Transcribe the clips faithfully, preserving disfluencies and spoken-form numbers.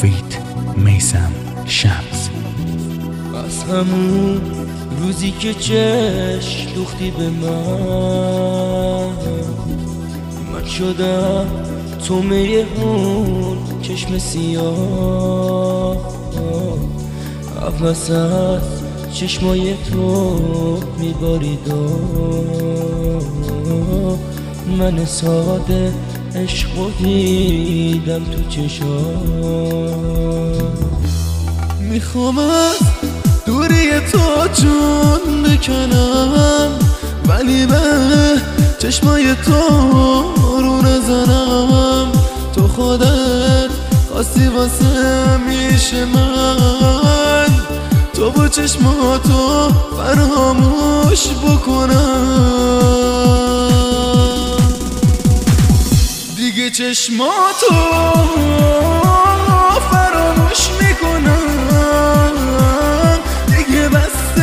فیت میثم شمس. از همون روزی که چشم دوختی به من، من شدم تومه اون چشم سیاه. نفس از چشمای تو میبارید، من ساده عشقو دیدم تو چشام. میخوام از دوری تو جون بکنم، ولی به چشمای تو رو نزنم. تو خودت خواستی واسه میشه من، تو با چشماتو فراموش بکنم. دیگه چشماتو فراموش میکنم، دیگه بس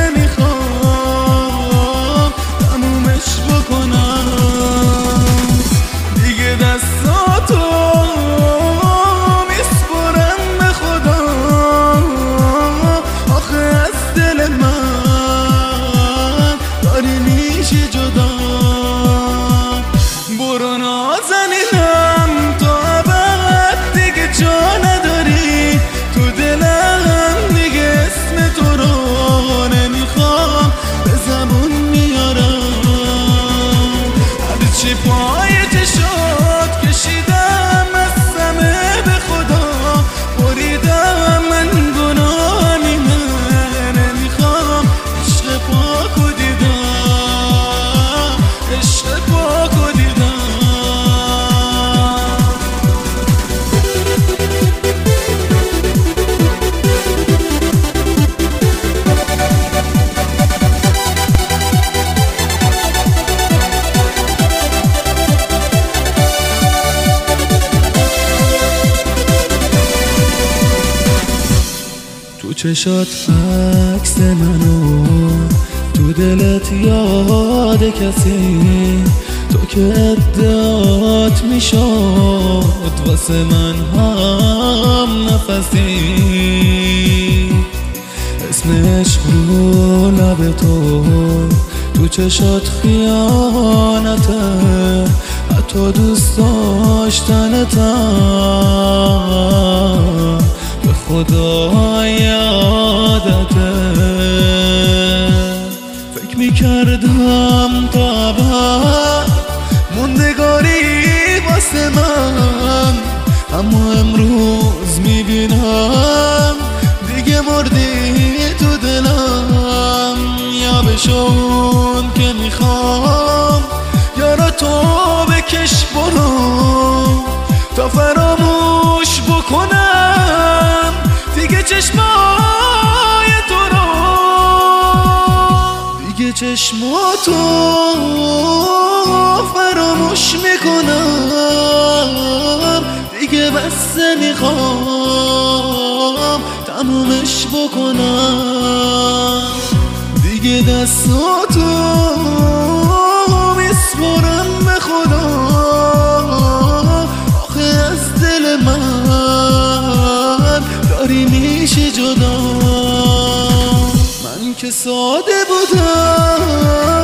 نمیخوام تمومش بکنم. دیگه دستاتو میسپرم به خدا، آخه از دل من داری میشی جدا. برو نازنینم تا ابد، دیگه جا نداری تو دلم، دیگه اسم تو رو نمیخوام به زبون میارم. هرچی پای چشات کشیدم از همه به خدا بریدم، من گناه نیمه نمیخوام عشق پاکو دیدم، عشق پاکو دیدم. تو چشات عکس منو، تو دلت یاد کسی، تو که ادعات میشد واسه من هم نفسی. اسم عشق رو لب تو، تو چشات خیانته، حتی دوست داشتنتم به خدا یادته. فکر میکردم تا ابد موندگاری واسه من، اما امروز میبینم دیگه مردی تو دلم. یا بشون که میخوام یارا تو بکش برو تا فراموش بکنم دیگه چشمای تو رو، دیگه چشماتو فراموش میکنم، دیگه بس میخوام تمومش بکنم. دیگه دستاتو میسپرم به خدا، آخه از دل من داری میشی جدا. من که ساده بودم